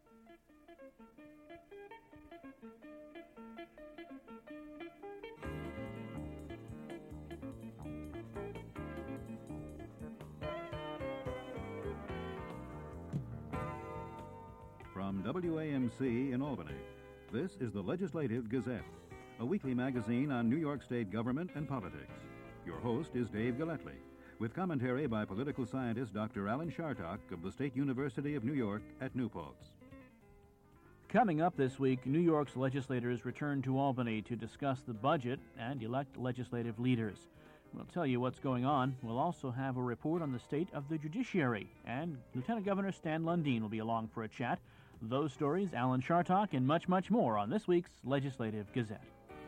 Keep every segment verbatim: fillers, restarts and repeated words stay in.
From W A M C in Albany, this is the Legislative Gazette, a weekly magazine on New York State government and politics. Your host is Dave Gillespie, with commentary by political scientist Doctor Alan Chartock of the State University of New York at New Paltz. Coming up this week, New York's legislators return to Albany to discuss the budget and elect legislative leaders. We'll tell you what's going on. We'll also have a report on the state of the judiciary, and Lieutenant Governor Stan Lundeen will be along for a chat. Those stories, Alan Chartock, and much, much more on this week's Legislative Gazette.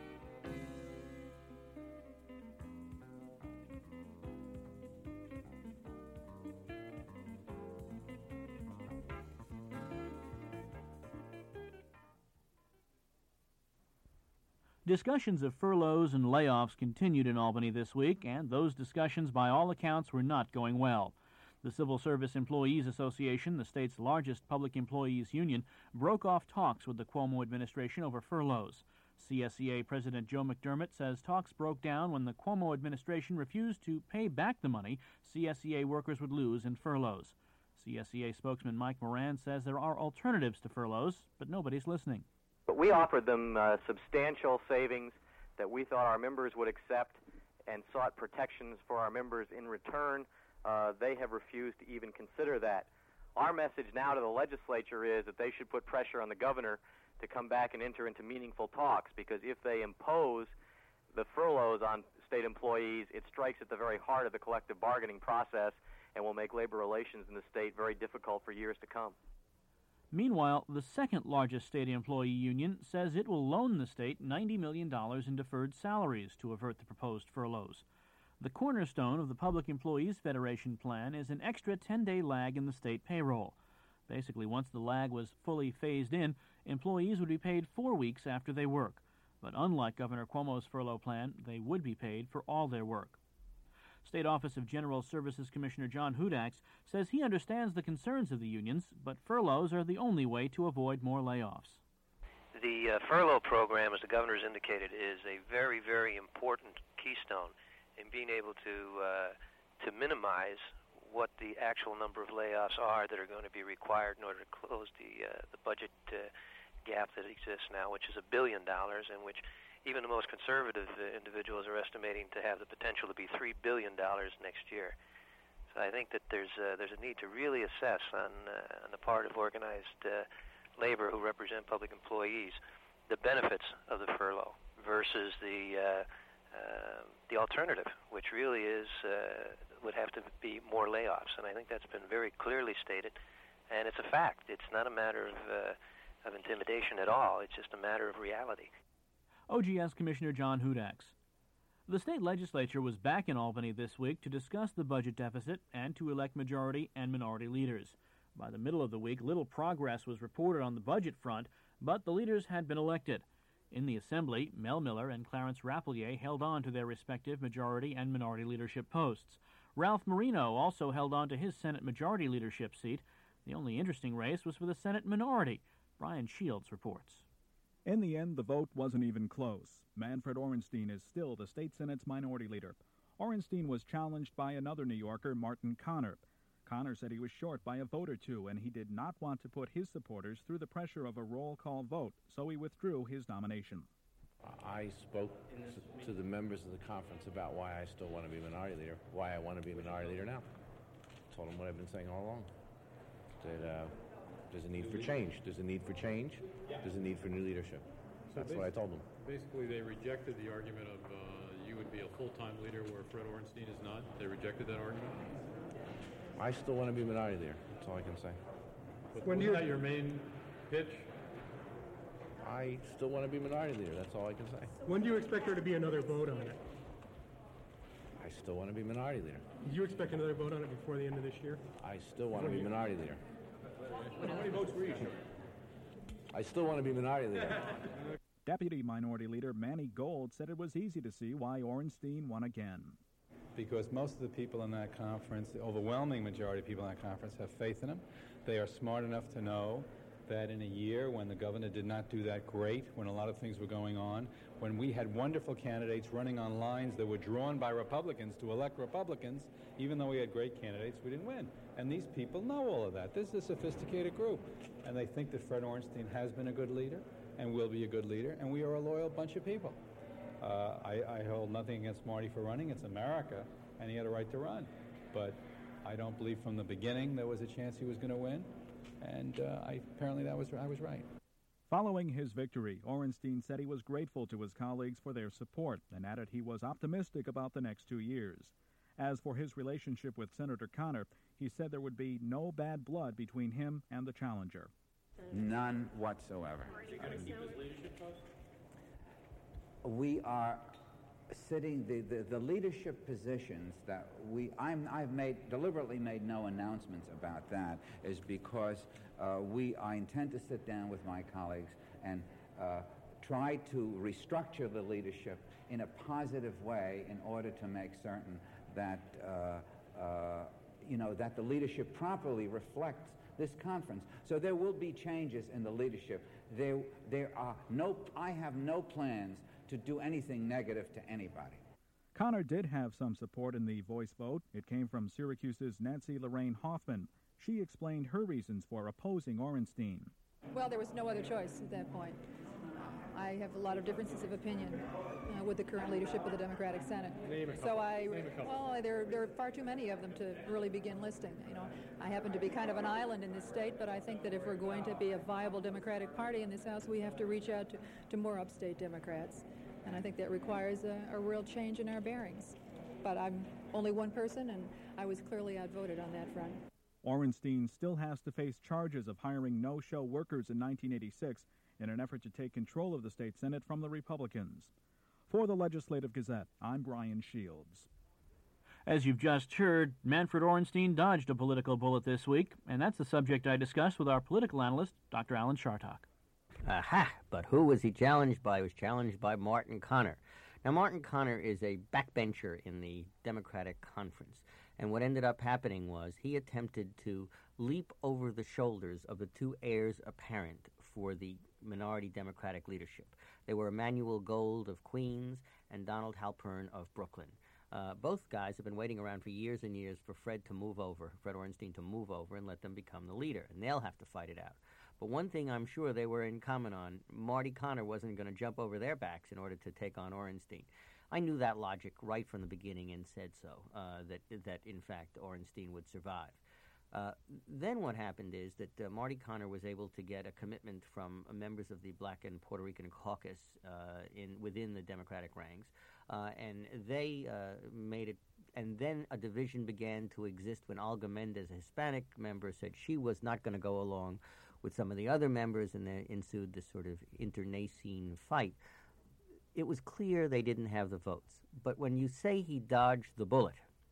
Discussions of furloughs and layoffs continued in Albany this week, and those discussions, by all accounts, were not going well. The Civil Service Employees Association, the state's largest public employees union, broke off talks with the Cuomo administration over furloughs. C S E A President Joe McDermott says talks broke down when the Cuomo administration refused to pay back the money C S E A workers would lose in furloughs. C S E A spokesman Mike Moran says there are alternatives to furloughs, but nobody's listening. But we offered them uh, substantial savings that we thought our members would accept and sought protections for our members in return. Uh, they have refused to even consider that. Our message now to the legislature is that they should put pressure on the governor to come back and enter into meaningful talks, because if they impose the furloughs on state employees, it strikes at the very heart of the collective bargaining process and will make labor relations in the state very difficult for years to come. Meanwhile, the second largest state employee union says it will loan the state ninety million dollars in deferred salaries to avert the proposed furloughs. The cornerstone of the Public Employees Federation plan is an extra ten-day lag in the state payroll. Basically, once the lag was fully phased in, employees would be paid four weeks after they work. But unlike Governor Cuomo's furlough plan, they would be paid for all their work. State Office of General Services Commissioner John Hudax says he understands the concerns of the unions, but furloughs are the only way to avoid more layoffs. The uh, furlough program, as the governor has indicated, is a very, very important keystone in being able to uh, to minimize what the actual number of layoffs are that are going to be required in order to close the uh, the budget uh, gap that exists now, which is a billion dollars, and which even the most conservative uh, individuals are estimating to have the potential to be three billion dollars next year. So I think that there's uh, there's a need to really assess on uh, on the part of organized uh, labor who represent public employees the benefits of the furlough versus the uh, uh, the alternative, which really is uh, would have to be more layoffs. And I think that's been very clearly stated, and it's a fact. It's not a matter of uh, of intimidation at all. It's just a matter of reality. O G S Commissioner John Hudax. The state legislature was back in Albany this week to discuss the budget deficit and to elect majority and minority leaders. By the middle of the week, little progress was reported on the budget front, but the leaders had been elected. In the Assembly, Mel Miller and Clarence Rapelier held on to their respective majority and minority leadership posts. Ralph Marino also held on to his Senate majority leadership seat. The only interesting race was for the Senate minority. Brian Shields reports. In the end, the vote wasn't even close. Manfred Orenstein is still the state Senate's minority leader. Orenstein was challenged by another New Yorker, Martin Connor. Connor said he was short by a vote or two, and he did not want to put his supporters through the pressure of a roll call vote, so he withdrew his nomination. I spoke to the members of the conference about why I still want to be minority leader, why I want to be minority leader now. Told them what I've been saying all along, that uh, there's a need for change. There's a need for change. There's a need for new leadership. That's what I told them. Basically, they rejected the argument of uh, you would be a full-time leader where Fred Orenstein is not. They rejected that argument? I still want to be minority leader. That's all I can say. But wasn't that your main pitch? I still want to be minority leader. That's all I can say. When do you expect there to be another vote on it? I still want to be minority leader. Do you expect another vote on it before the end of this year? I still want to be minority leader. How many votes were you? I still want to be minority leader. Deputy Minority Leader Manny Gold said it was easy to see why Orenstein won again. Because most of the people in that conference, the overwhelming majority of people in that conference, have faith in him. They are smart enough to know that in a year when the governor did not do that great, when a lot of things were going on, when we had wonderful candidates running on lines that were drawn by Republicans to elect Republicans, even though we had great candidates, we didn't win. And these people know all of that. This is a sophisticated group. And they think that Fred Orenstein has been a good leader and will be a good leader, and we are a loyal bunch of people. Uh, I, I hold nothing against Marty for running. It's America, and he had a right to run. But I don't believe from the beginning there was a chance he was going to win, and uh, I, apparently that was I was right. Following his victory, Orenstein said he was grateful to his colleagues for their support and added he was optimistic about the next two years. As for his relationship with Senator Connor, he said there would be no bad blood between him and the challenger. None whatsoever. We are sitting, the, the, the leadership positions that we, I'm, I've made, deliberately made no announcements about that, is because uh, we, I intend to sit down with my colleagues and uh, try to restructure the leadership in a positive way in order to make certain that, uh, uh, you know, that the leadership properly reflects this conference. So there will be changes in the leadership. There, there are no, I have no plans to do anything negative to anybody. Connor did have some support in the voice vote. It came from Syracuse's Nancy Lorraine Hoffman. She explained her reasons for opposing Orenstein. Well, there was no other choice at that point. I have a lot of differences of opinion uh, with the current leadership of the Democratic Senate. Name a couple. So I, Name a couple. well, there, there are far too many of them to really begin listing. You know, I happen to be kind of an island in this state, but I think that if we're going to be a viable Democratic Party in this House, we have to reach out to, to more upstate Democrats. And I think that requires a, a real change in our bearings. But I'm only one person, and I was clearly outvoted on that front. Orenstein still has to face charges of hiring no-show workers in nineteen eighty-six in an effort to take control of the state Senate from the Republicans. For the Legislative Gazette, I'm Brian Shields. As you've just heard, Manfred Orenstein dodged a political bullet this week, and that's the subject I discussed with our political analyst, Doctor Alan Chartock. Aha! But who was he challenged by? He was challenged by Martin Connor. Now, Martin Connor is a backbencher in the Democratic Conference, and what ended up happening was he attempted to leap over the shoulders of the two heirs apparent for the minority Democratic leadership. They were Emanuel Gold of Queens and Donald Halpern of Brooklyn. Uh, both guys have been waiting around for years and years for Fred to move over, Fred Orenstein to move over and let them become the leader, and they'll have to fight it out. But one thing I'm sure they were in common on, Marty Connor wasn't going to jump over their backs in order to take on Orenstein. I knew that logic right from the beginning and said so, uh, that, that in fact Orenstein would survive. Uh, then what happened is that uh, Marty Connor was able to get a commitment from uh, members of the Black and Puerto Rican caucus uh, in within the Democratic ranks, uh, and they uh, made it. And then a division began to exist when Olga Mendez, a Hispanic member, said she was not going to go along with some of the other members, and there ensued this sort of internecine fight. It was clear they didn't have the votes. But when you say he dodged the bullet,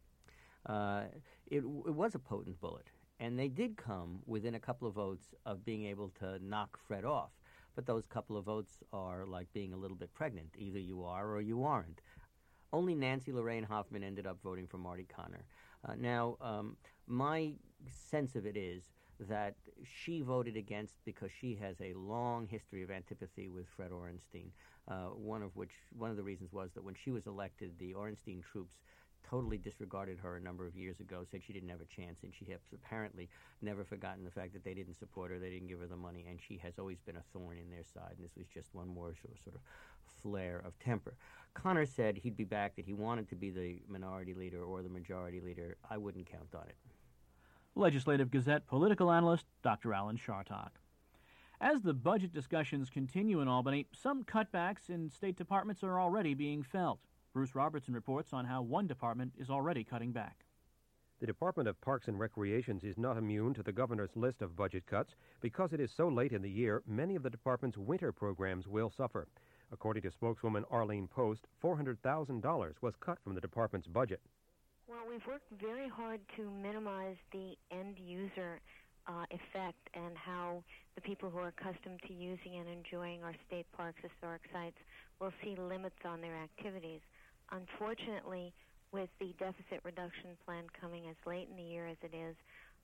uh, it, it was a potent bullet. And they did come within a couple of votes of being able to knock Fred off. But those couple of votes are like being a little bit pregnant. Either you are or you aren't. Only Nancy Lorraine Hoffman ended up voting for Marty Connor. Uh, now, um, my sense of it is that she voted against because she has a long history of antipathy with Fred Orenstein, uh, one of which, one of the reasons was that when she was elected, the Orenstein troops totally disregarded her a number of years ago, said she didn't have a chance, and she has apparently never forgotten the fact that they didn't support her, they didn't give her the money, and she has always been a thorn in their side, and this was just one more sort of, sort of flare of temper. Connor said he'd be back, that he wanted to be the minority leader or the majority leader. I wouldn't count on it. Legislative Gazette political analyst Doctor Alan Chartock. As the budget discussions continue in Albany, some cutbacks in state departments are already being felt. Bruce Robertson reports on how one department is already cutting back. The Department of Parks and Recreations is not immune to the governor's list of budget cuts. Because it is so late in the year, many of the department's winter programs will suffer. According to spokeswoman Arlene Post, four hundred thousand dollars was cut from the department's budget. Well, we've worked very hard to minimize the end-user uh, effect and how the people who are accustomed to using and enjoying our state parks, historic sites, will see limits on their activities. Unfortunately, with the deficit reduction plan coming as late in the year as it is,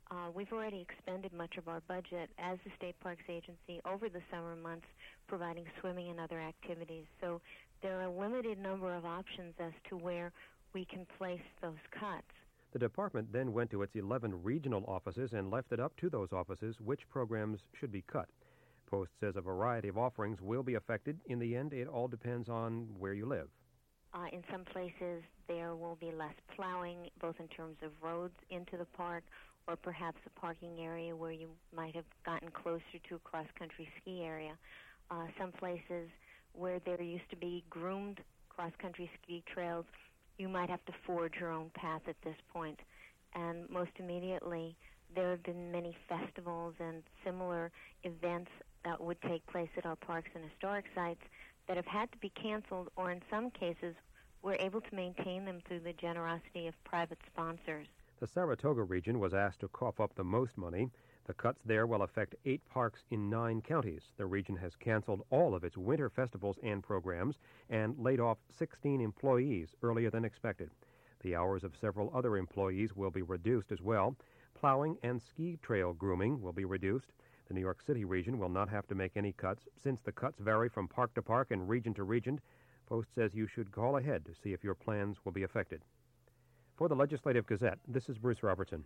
Uh, we've already expended much of our budget as the State Parks Agency over the summer months providing swimming and other activities. So there are a limited number of options as to where we can place those cuts. The department then went to its eleven regional offices and left it up to those offices which programs should be cut. Post says a variety of offerings will be affected. In the end, it all depends on where you live. Uh, in some places, there will be less plowing, both in terms of roads into the park or perhaps a parking area where you might have gotten closer to a cross-country ski area. Uh, some places where there used to be groomed cross-country ski trails, you might have to forge your own path at this point. And most immediately, there have been many festivals and similar events that would take place at our parks and historic sites that have had to be canceled, or in some cases, we're able to maintain them through the generosity of private sponsors. The Saratoga region was asked to cough up the most money. The cuts there will affect eight parks in nine counties. The region has canceled all of its winter festivals and programs and laid off sixteen employees earlier than expected. The hours of several other employees will be reduced as well. Plowing and ski trail grooming will be reduced. The New York City region will not have to make any cuts. Since the cuts vary from park to park and region to region, Post says you should call ahead to see if your plans will be affected. For the Legislative Gazette, this is Bruce Robertson.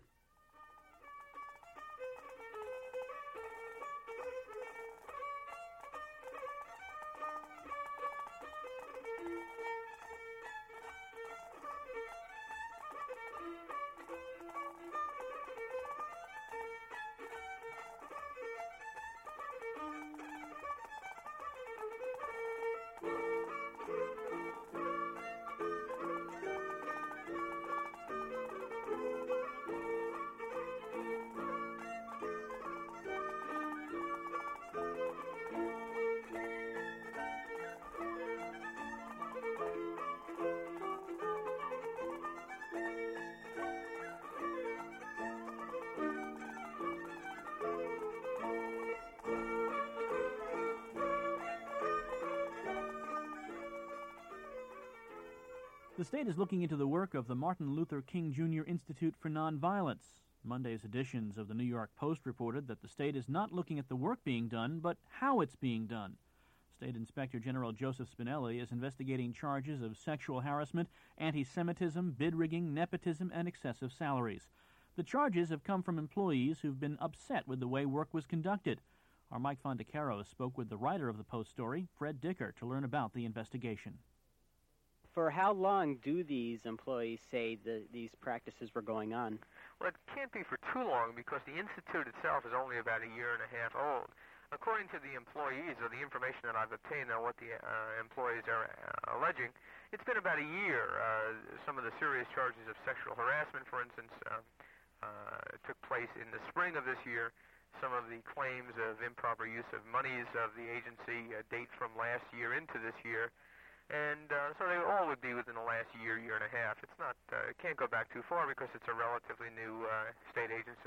The state is looking into the work of the Martin Luther King Junior Institute for Nonviolence. Monday's editions of the New York Post reported that the state is not looking at the work being done, but how it's being done. State Inspector General Joseph Spinelli is investigating charges of sexual harassment, anti-Semitism, bid rigging, nepotism, and excessive salaries. The charges have come from employees who've been upset with the way work was conducted. Our Mike Fondacaro spoke with the writer of the Post story, Fred Dicker, to learn about the investigation. For how long do these employees say that these practices were going on? Well, it can't be for too long because the Institute itself is only about a year and a half old. According to the employees, or the information that I've obtained on what the uh, employees are uh, alleging, it's been about a year. Uh, some of the serious charges of sexual harassment, for instance, uh, uh, took place in the spring of this year. Some of the claims of improper use of monies of the agency uh, date from last year into this year. And uh, so they all would be within the last year, year and a half. It's not, uh, it can't go back too far because it's a relatively new uh, state agency.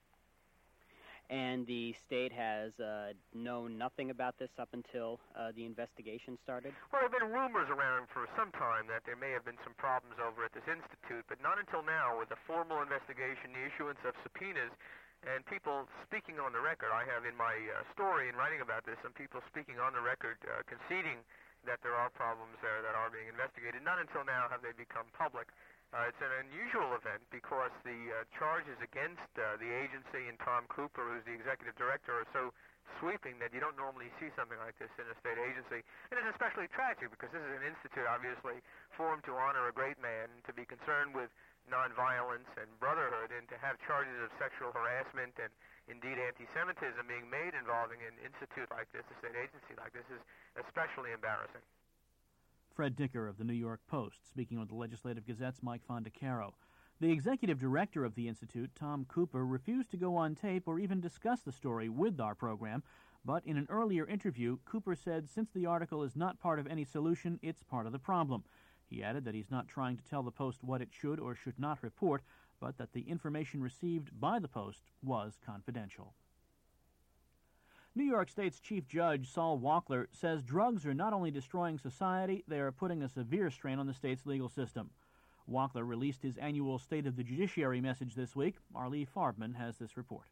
And the state has uh, known nothing about this up until uh, the investigation started? Well, there have been rumors around for some time that there may have been some problems over at this institute, but not until now with the formal investigation, the issuance of subpoenas, and people speaking on the record. I have in my uh, story in writing about this some people speaking on the record uh, conceding that there are problems there that are being investigated. Not until now have they become public. Uh, it's an unusual event because the uh, charges against uh, the agency and Tom Cooper, who's the executive director, are so sweeping that you don't normally see something like this in a state agency. And it's especially tragic because this is an institute, obviously, formed to honor a great man, to be concerned with nonviolence and brotherhood, and to have charges of sexual harassment and indeed anti-Semitism being made involving an institute like this, a state agency like this, is especially embarrassing. Fred Dicker of the New York Post, speaking with the Legislative Gazette's Mike Fondacaro. The executive director of the Institute, Tom Cooper, refused to go on tape or even discuss the story with our program, but in an earlier interview, Cooper said since the article is not part of any solution, it's part of the problem. He added that he's not trying to tell the Post what it should or should not report, but that the information received by the Post was confidential. New York State's Chief Judge Saul Walkler says drugs are not only destroying society, they are putting a severe strain on the state's legal system. Wachtler released his annual State of the Judiciary message this week. Arlie Farbman has this report.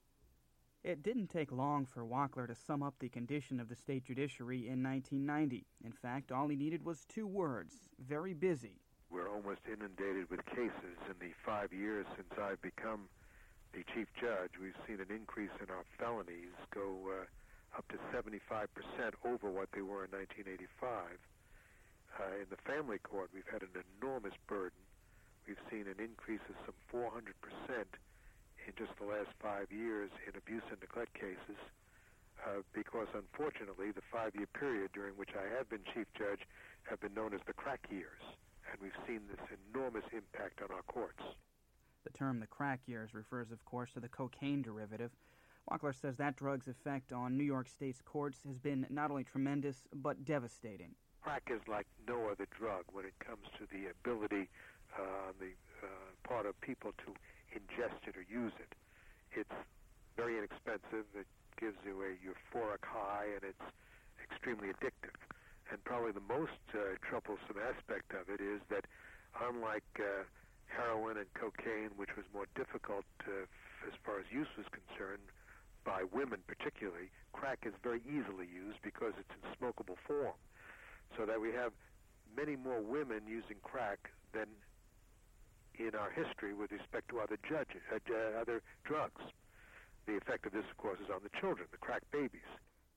It didn't take long for Wachtler to sum up the condition of the state judiciary in nineteen ninety. In fact, all he needed was two words: very busy. We're almost inundated with cases. In the five years since I've become the chief judge, we've seen an increase in our felonies go uh, up to seventy-five percent over what they were in nineteen eighty-five. Uh, in the family court, we've had an enormous burden. We've seen an increase of some four hundred percent in just the last five years in abuse and neglect cases, uh, because unfortunately the five-year period during which I have been chief judge have been known as the crack years, and we've seen this enormous impact on our courts. The term the crack years refers, of course, to the cocaine derivative. Wachtler says that drug's effect on New York State's courts has been not only tremendous, but devastating. Crack is like no other drug when it comes to the ability uh, on the uh, part of people to ingest it or use it. It's very inexpensive. It gives you a euphoric high, and it's extremely addictive. And probably the most uh, troublesome aspect of it is that unlike uh, heroin and cocaine, which was more difficult uh, as far as use was concerned, by women particularly, crack is very easily used because it's in smokable form. So that we have many more women using crack than in our history with respect to other judges, uh, uh, other drugs. The effect of this, of course, is on the children, the crack babies.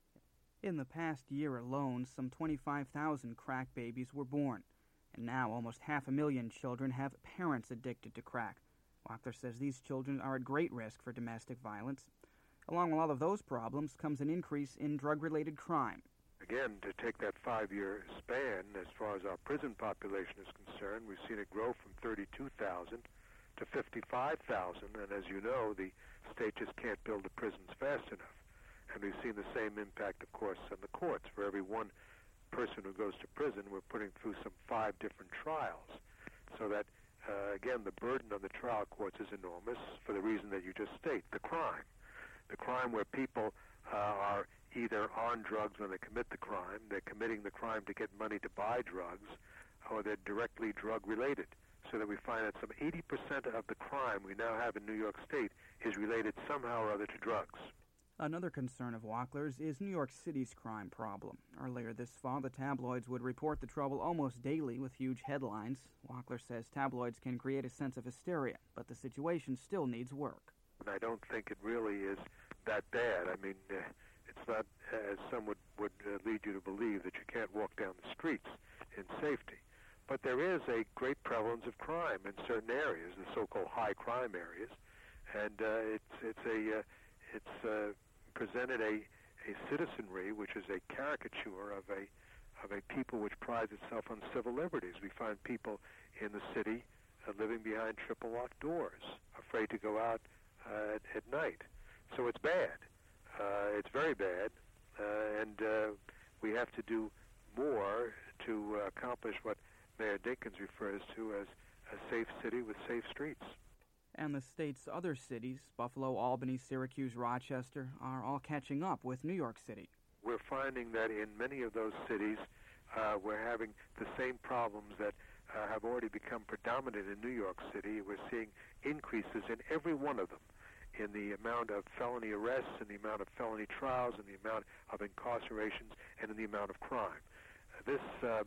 In the past year alone, some twenty-five thousand crack babies were born, and now almost half a million children have parents addicted to crack. Wachtler says these children are at great risk for domestic violence. Along with all of those problems comes an increase in drug-related crime. Again, to take that five-year span, as far as our prison population is concerned, we've seen it grow from thirty-two thousand to fifty-five thousand, and as you know, the state just can't build the prisons fast enough. And we've seen the same impact, of course, on the courts. For every one person who goes to prison, we're putting through some five different trials. So that, uh, again, the burden on the trial courts is enormous for the reason that you just state, the crime. The crime where people uh, are either on drugs when they commit the crime, they're committing the crime to get money to buy drugs, or they're directly drug-related. So that we find that some eighty percent of the crime we now have in New York State is related somehow or other to drugs. Another concern of Wachtler's is New York City's crime problem. Earlier this fall, the tabloids would report the trouble almost daily with huge headlines. Wachtler says tabloids can create a sense of hysteria, but the situation still needs work. And I don't think it really is that bad. I mean, uh, it's not, as some would, would uh, lead you to believe, that you can't walk down the streets in safety. But there is a great prevalence of crime in certain areas, the so-called high crime areas, and uh, it's it's a uh, it's uh, presented a, a citizenry which is a caricature of a of a people which prides itself on civil liberties. We find people in the city uh, living behind triple locked doors, afraid to go out uh, at, at night. So it's bad. Uh, it's very bad, uh, and uh, we have to do more to uh, accomplish what Mayor Dinkins refers to as a safe city with safe streets. And the state's other cities, Buffalo, Albany, Syracuse, Rochester, are all catching up with New York City. We're finding that in many of those cities, uh, we're having the same problems that uh, have already become predominant in New York City. We're seeing increases in every one of them, in the amount of felony arrests, in the amount of felony trials, in the amount of incarcerations, and in the amount of crime. Uh, this um,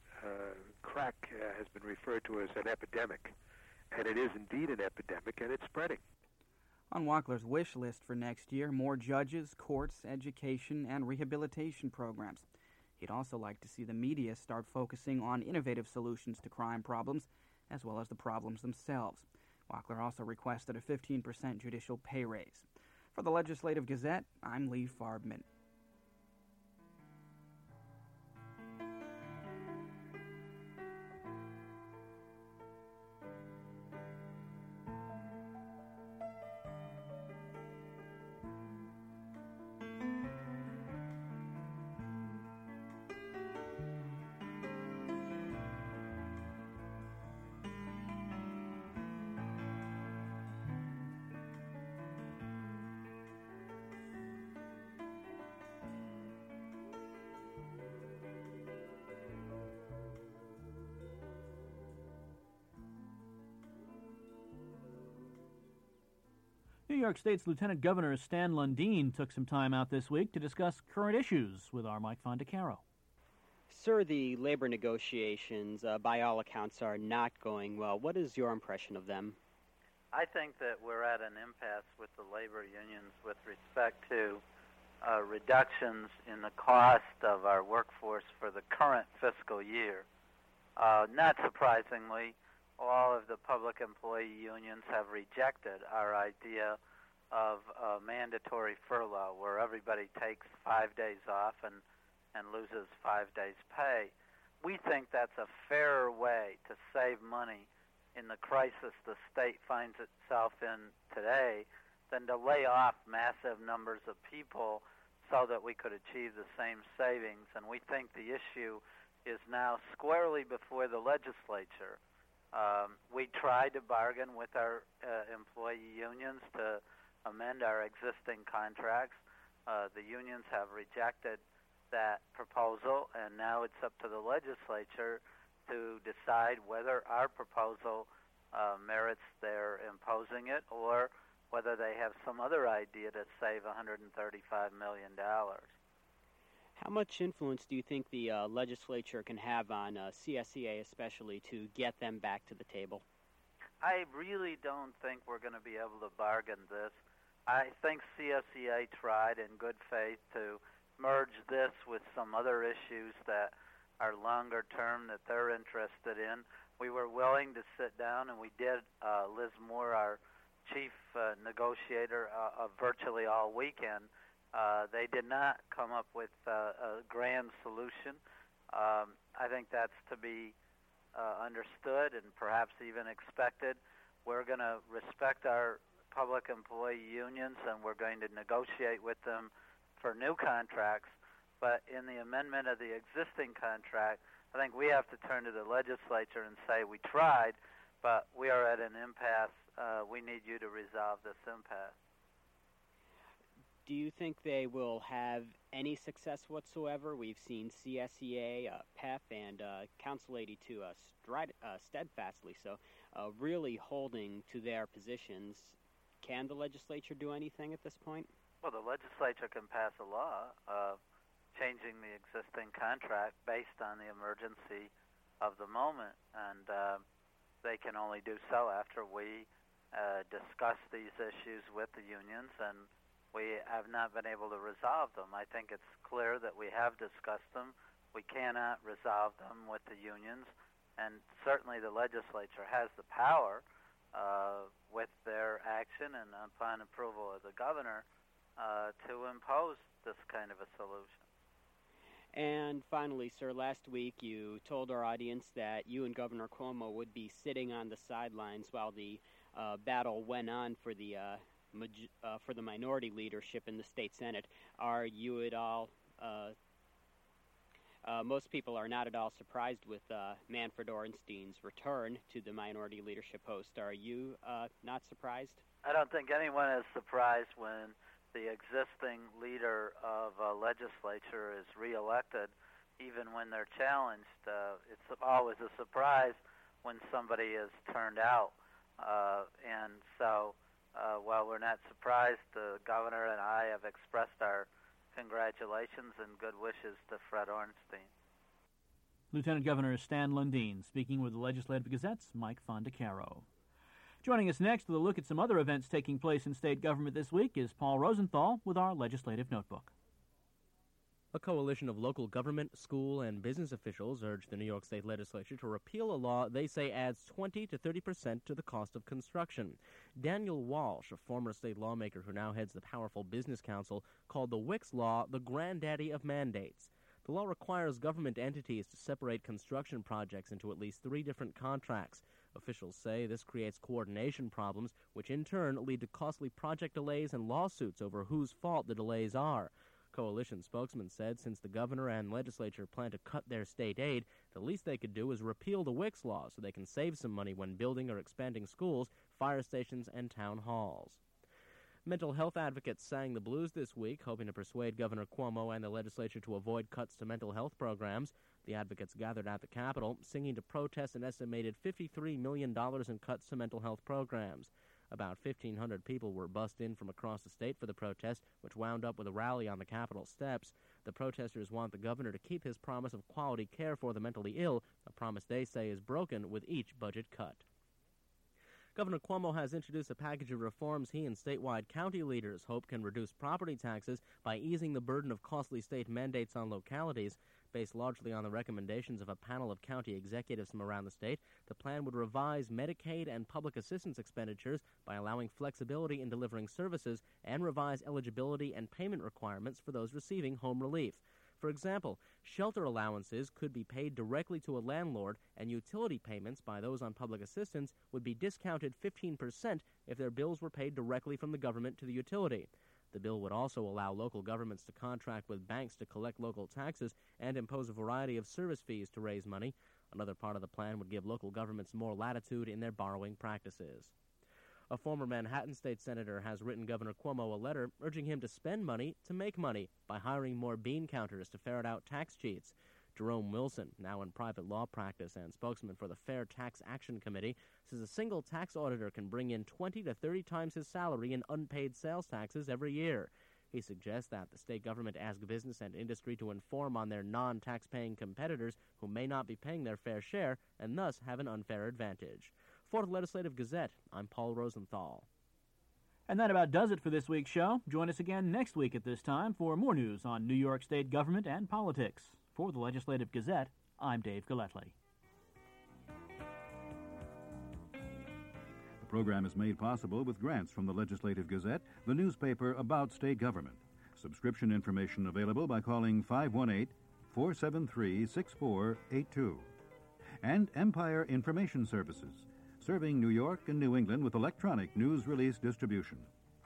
uh, crack uh, has been referred to as an epidemic, and it is indeed an epidemic, and it's spreading. On Wachtler's wish list for next year, more judges, courts, education, and rehabilitation programs. He'd also like to see the media start focusing on innovative solutions to crime problems, as well as the problems themselves. Wachtler also requested a fifteen percent judicial pay raise. For the Legislative Gazette, I'm Lee Farbman. New York State's Lieutenant Governor Stan Lundeen took some time out this week to discuss current issues with our Mike Fondacaro. Sir, the labor negotiations, uh, by all accounts, are not going well. What is your impression of them? I think that we're at an impasse with the labor unions with respect to uh, reductions in the cost of our workforce for the current fiscal year. Uh, not surprisingly, all of the public employee unions have rejected our idea of uh, mandatory furlough, where everybody takes five days off and and loses five days' pay. We think that's a fairer way to save money in the crisis the state finds itself in today than to lay off massive numbers of people so that we could achieve the same savings. And we think the issue is now squarely before the legislature. Um, we tried to bargain with our uh, employee unions to amend our existing contracts. Uh, the unions have rejected that proposal, and now it's up to the legislature to decide whether our proposal uh, merits their imposing it or whether they have some other idea to save one hundred thirty-five million dollars. How much influence do you think the uh, legislature can have on uh, C S E A especially to get them back to the table? I really don't think we're going to be able to bargain this. I think C S E A tried in good faith to merge this with some other issues that are longer term that they're interested in. We were willing to sit down, and we did. Uh, Liz Moore, our chief uh, negotiator, uh, uh, virtually all weekend. Uh, they did not come up with uh, a grand solution. Um, I think that's to be uh, understood and perhaps even expected. We're going to respect our public employee unions, and we're going to negotiate with them for new contracts, but in the amendment of the existing contract, I think we have to turn to the legislature and say we tried, but we are at an impasse. Uh, we need you to resolve this impasse. Do you think they will have any success whatsoever? We've seen C S E A, uh, P E F, and uh, Council eighty-two uh, stride, uh, steadfastly so, uh, really holding to their positions. Can the legislature do anything at this point? Well, the legislature can pass a law uh, changing the existing contract based on the emergency of the moment, and uh, they can only do so after we uh, discuss these issues with the unions, and we have not been able to resolve them. I think it's clear that we have discussed them. We cannot resolve them with the unions, and certainly the legislature has the power uh, with their action and upon approval of the governor Uh, to impose this kind of a solution. And finally, sir, last week you told our audience that you and Governor Cuomo would be sitting on the sidelines while the uh, battle went on for the uh, maj- uh, for the minority leadership in the state Senate. Are you at all? Uh, uh, most people are not at all surprised with uh, Manfred Orenstein's return to the minority leadership post. Are you uh, not surprised? I don't think anyone is surprised when the existing leader of a legislature is reelected, even when they're challenged. Uh, it's always a surprise when somebody is turned out. Uh, and so, uh, while we're not surprised, the governor and I have expressed our congratulations and good wishes to Fred Orenstein. Lieutenant Governor Stan Lundeen speaking with the Legislative Gazette's Mike Fondacaro. Joining us next with a look at some other events taking place in state government this week is Paul Rosenthal with our Legislative Notebook. A coalition of local government, school, and business officials urged the New York State Legislature to repeal a law they say adds twenty to thirty percent to the cost of construction. Daniel Walsh, a former state lawmaker who now heads the powerful Business Council, called the Wicks Law the granddaddy of mandates. The law requires government entities to separate construction projects into at least three different contracts. Officials say this creates coordination problems, which in turn lead to costly project delays and lawsuits over whose fault the delays are. Coalition spokesman said since the governor and legislature plan to cut their state aid, the least they could do is repeal the Wicks Law so they can save some money when building or expanding schools, fire stations, and town halls. Mental health advocates sang the blues this week, hoping to persuade Governor Cuomo and the legislature to avoid cuts to mental health programs. The advocates gathered at the Capitol, singing to protest an estimated fifty-three million dollars in cuts to mental health programs. About fifteen hundred people were bussed in from across the state for the protest, which wound up with a rally on the Capitol steps. The protesters want the governor to keep his promise of quality care for the mentally ill, a promise they say is broken with each budget cut. Governor Cuomo has introduced a package of reforms he and statewide county leaders hope can reduce property taxes by easing the burden of costly state mandates on localities. Based largely on the recommendations of a panel of county executives from around the state, the plan would revise Medicaid and public assistance expenditures by allowing flexibility in delivering services and revise eligibility and payment requirements for those receiving home relief. For example, shelter allowances could be paid directly to a landlord, and utility payments by those on public assistance would be discounted fifteen percent if their bills were paid directly from the government to the utility. The bill would also allow local governments to contract with banks to collect local taxes and impose a variety of service fees to raise money. Another part of the plan would give local governments more latitude in their borrowing practices. A former Manhattan state senator has written Governor Cuomo a letter urging him to spend money to make money by hiring more bean counters to ferret out tax cheats. Jerome Wilson, now in private law practice and spokesman for the Fair Tax Action Committee, says a single tax auditor can bring in twenty to thirty times his salary in unpaid sales taxes every year. He suggests that the state government ask business and industry to inform on their non-tax-paying competitors who may not be paying their fair share and thus have an unfair advantage. For the Legislative Gazette, I'm Paul Rosenthal. And that about does it for this week's show. Join us again next week at this time for more news on New York State government and politics. For the Legislative Gazette, I'm Dave Galletly. The program is made possible with grants from the Legislative Gazette, the newspaper about state government. Subscription information available by calling five one eight, four seven three, six four eight two. And Empire Information Services, serving New York and New England with electronic news release distribution.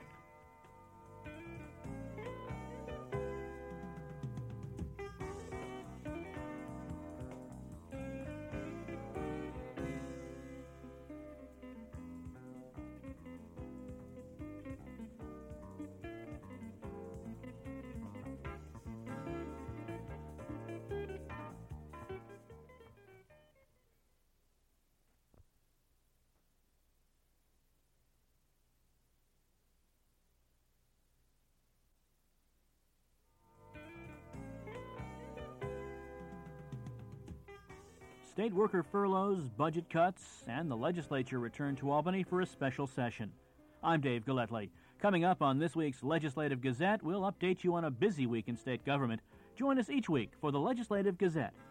State worker furloughs, budget cuts, and the legislature returned to Albany for a special session. I'm Dave Galletly. Coming up on this week's Legislative Gazette, we'll update you on a busy week in state government. Join us each week for the Legislative Gazette.